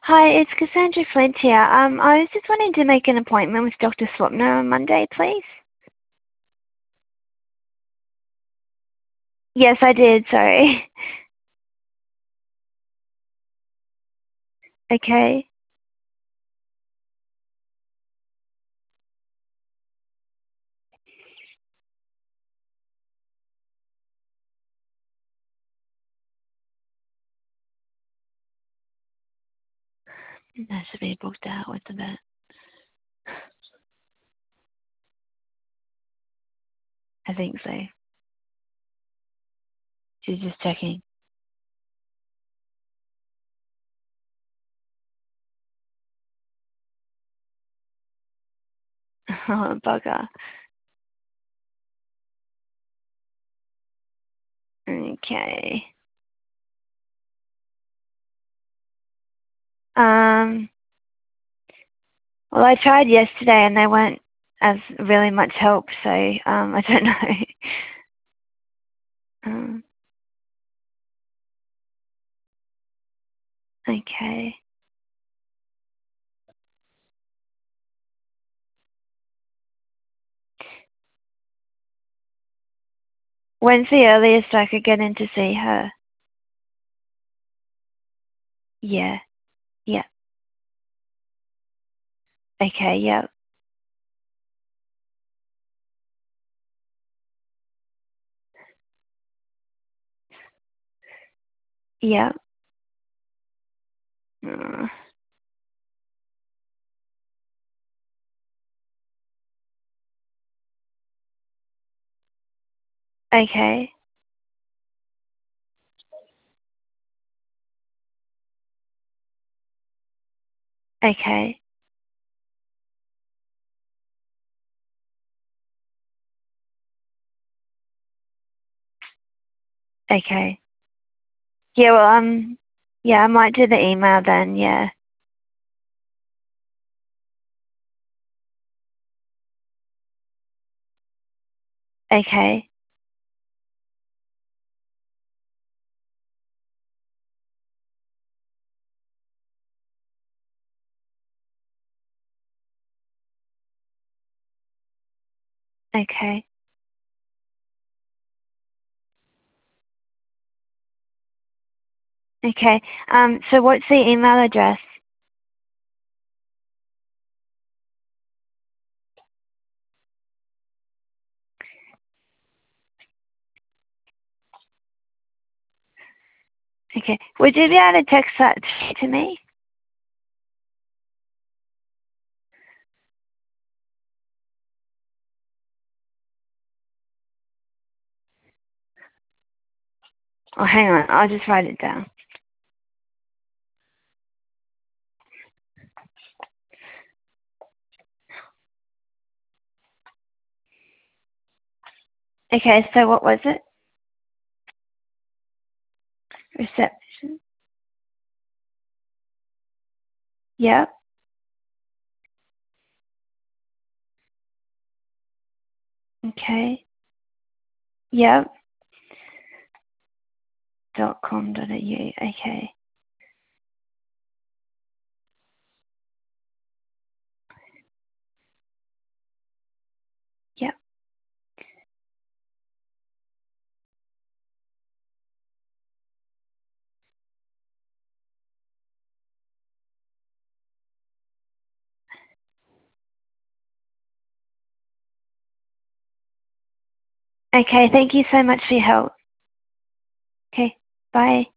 Hi, it's Cassandra Flint here. I was just wanting to make an appointment with Dr. Swapner on Monday, please. Yes, I did, sorry. Okay. That should be booked out with the vet. I think so. She's just checking. Oh, bugger. Okay. Um, well, I tried yesterday and they weren't as really much help, so I don't know. um, okay. When's the earliest I could get in to see her? Yeah. Yeah. Okay, yeah. Yeah. Uh, okay. Okay. Okay. Yeah, well, yeah, I might do the email then, yeah. Okay. Okay. Okay. So what's the email address? Okay. Would you be able to text that to me? Oh, hang on. I'll just write it down. Okay, so what was it? Reception. Yep. Okay. Yep. .com.au. Okay. Yep. Okay, thank you so much for your help. Okay. Bye.